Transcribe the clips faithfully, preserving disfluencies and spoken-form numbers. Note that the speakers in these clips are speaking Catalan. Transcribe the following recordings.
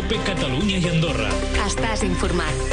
COPE Catalunya i Andorra. Estàs informat.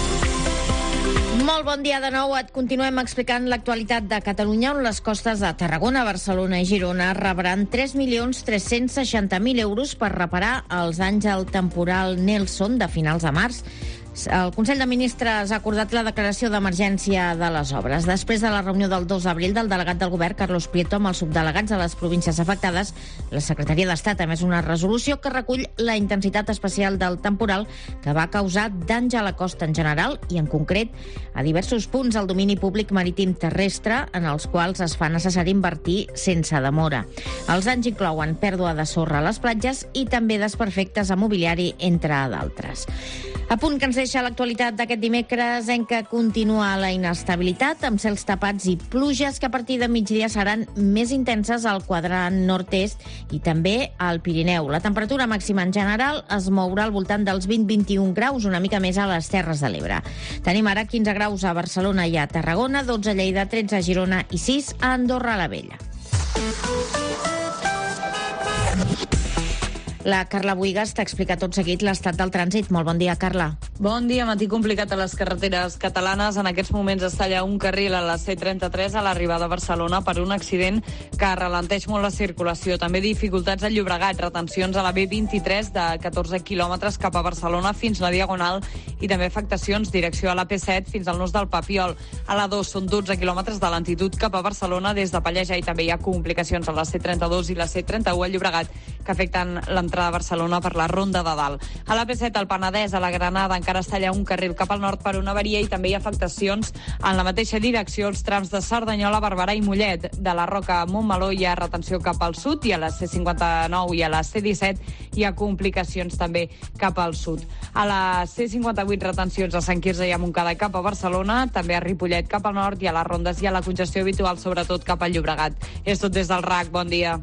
Molt bon dia de nou. Et continuem explicant l'actualitat de Catalunya, on les costes de Tarragona, Barcelona i Girona rebran tres milions tres-cents seixanta mil euros per reparar els danys al temporal Nelson de finals de març. El Consell de Ministres ha acordat la declaració d'emergència de les obres. Després de la reunió del dos d'abril del delegat del govern, Carlos Prieto, amb els subdelegats de les províncies afectades, la Secretaria d'Estat ha emès una resolució que recull la intensitat especial del temporal que va causar danys a la costa en general i, en concret, a diversos punts del domini públic marítim terrestre en els quals es fa necessari invertir sense demora. Els danys inclouen pèrdua de sorra a les platges i també desperfectes a mobiliari, entre d'altres. A punt que ens deixa l'actualitat d'aquest dimecres en què continua la inestabilitat, amb cels tapats i pluges que a partir de migdia seran més intenses al quadrant nord-est i també al Pirineu. La temperatura màxima en general es mourà al voltant dels vint a vint-i-un graus, una mica més a les Terres de l'Ebre. Tenim ara quinze graus a Barcelona i a Tarragona, dotze a Lleida, tretze a Girona i sis a Andorra la Vella. La Carla Buigas t'explica tot seguit l'estat del trànsit. Molt bon dia, Carla. Bon dia. Matí complicat a les carreteres catalanes. En aquests moments es talla un carril a la C trenta-tres a l'arribada a Barcelona per un accident que ralenteix molt la circulació. També dificultats al Llobregat, retencions a la B vint-i-tres de catorze quilòmetres cap a Barcelona fins la Diagonal i també afectacions direcció a la P set fins al nus del Papiol. A la dos són dotze quilòmetres de lentitud cap a Barcelona des de Pallejà i també hi ha complicacions a la C trenta-dos i la C trenta-u al Llobregat que afecten l'entrada de Barcelona per la Ronda de Dalt. A la P set, al Penedès, a la Granada, encara es talla un carril cap al nord per una avaria i també hi ha afectacions en la mateixa direcció als trams de Cerdanyola, Barberà i Mollet. De la Roca a Montmeló hi ha retenció cap al sud i a la C cinquanta-nou i a la C disset hi ha complicacions també cap al sud. A la C cinquanta-vuit, retencions a Sant Quirze i a Montcada cap a Barcelona, també a Ripollet cap al nord i a les rondes hi ha la congestió habitual, sobretot cap al Llobregat. És tot des del R A C. Bon dia.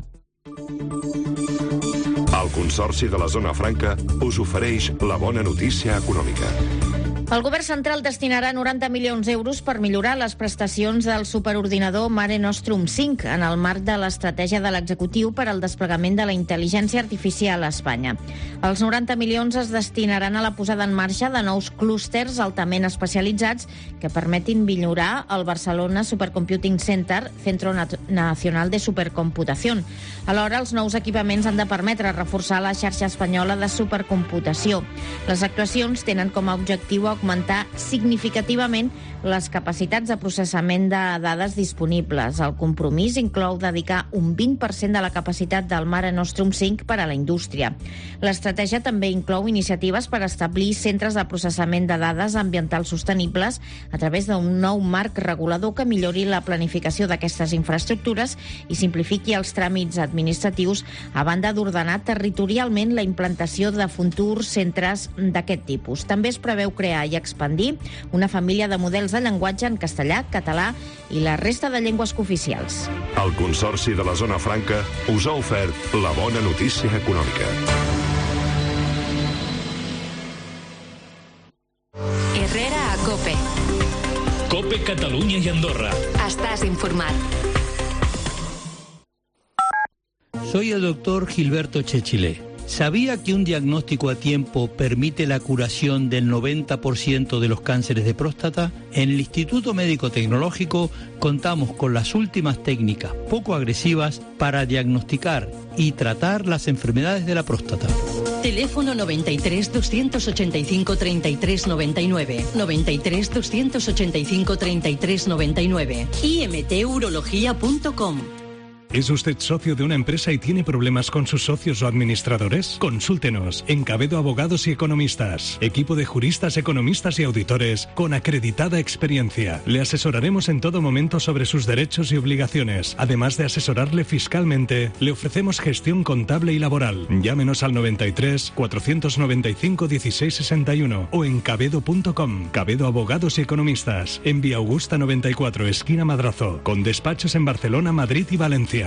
El Consorci de la Zona Franca us ofereix la bona notícia econòmica. El govern central destinarà noranta milions d'euros per millorar les prestacions del superordinador Mare Nostrum cinc en el marc de l'estratègia de l'executiu per al desplegament de la intel·ligència artificial a Espanya. Els noranta milions es destinaran a la posada en marxa de nous clústers altament especialitzats que permetin millorar el Barcelona Supercomputing Center, Centro Nacional de Supercomputación. Alhora, els nous equipaments han de permetre reforçar la xarxa espanyola de supercomputació. Les actuacions tenen com a objectiu augmentar significativament les capacitats de processament de dades disponibles. El compromís inclou dedicar un vint per cent de la capacitat del Mare Nostrum cinc per a la indústria. L'estratègia també inclou iniciatives per establir centres de processament de dades ambientals sostenibles a través d'un nou marc regulador que millori la planificació d'aquestes infraestructures i simplifiqui els tràmits administratius, a banda d'ordenar territorialment la implantació de futurs centres d'aquest tipus. També es preveu crear i expandir una família de models de llenguatge en castellà, català i la resta de llengües cooficials. El Consorci de la Zona Franca us ha ofert la bona notícia econòmica. Herrera a COPE. COPE Catalunya i Andorra. Estàs informat. Soy el doctor Gilberto Chechilé. ¿Sabía que un diagnóstico a tiempo permite la curación del noventa por ciento de los cánceres de próstata? En el Instituto Médico Tecnológico contamos con las últimas técnicas poco agresivas para diagnosticar y tratar las enfermedades de la próstata. Teléfono noventa y tres, doscientos ochenta y cinco, treinta y tres noventa y nueve. noventa y tres, doscientos ochenta y cinco, treinta y tres noventa y nueve. i m t urología punto com. ¿Es usted socio de una empresa y tiene problemas con sus socios o administradores? Consúltenos en Cabedo Abogados y Economistas. Equipo de juristas, economistas y auditores con acreditada experiencia. Le asesoraremos en todo momento sobre sus derechos y obligaciones. Además de asesorarle fiscalmente, le ofrecemos gestión contable y laboral. Llámenos al noventa y tres, cuatrocientos noventa y cinco, dieciséis sesenta y uno o en cabedo punto com. Cabedo Abogados y Economistas. En Vía Augusta noventa y cuatro, esquina Madrazo. Con despachos en Barcelona, Madrid y Valencia.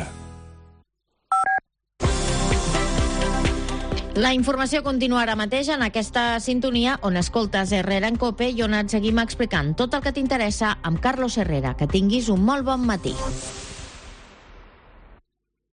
La informació continua ara mateix en aquesta sintonia on escoltes Herrera en COPE i on et seguim explicant tot el que t'interessa amb Carlos Herrera. Que tinguis un molt bon matí.